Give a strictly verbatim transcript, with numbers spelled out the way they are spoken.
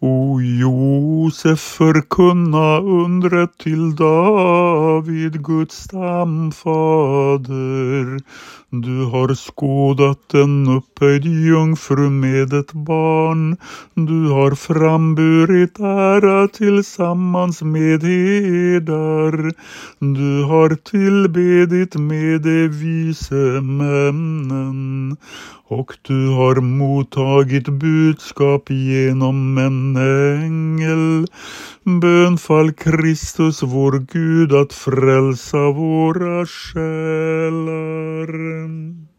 O Josef, förkunna undret till David, Guds stamfader. Du har skådat en upphöjd jungfru med ett barn. Du har framburit ära tillsammans med herdar. Du har tillbedit med de vise männen. Och du har mottagit budskap genom en ängel. Bönfall Kristus vår Gud att frälsa våra själar.